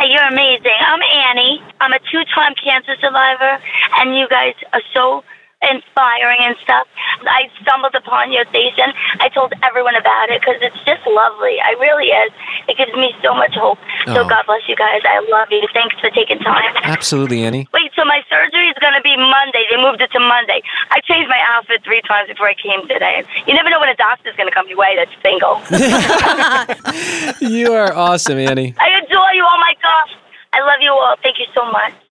Hi, you're amazing. I'm Annie. I'm a 2-time cancer survivor, and you guys are so inspiring and stuff. I stumbled upon your station. I told everyone about it because it's just lovely. It really is. It gives me so much hope. So God bless you guys. I love you. Thanks for taking time. Absolutely, Annie. Wait, so my surgery is going to be Monday. They moved it to Monday. I changed my outfit 3 times before I came today. You never know when a doctor's going to come your way that's single. You are awesome, Annie. I adore you. Oh, my gosh. I love you all. Thank you so much.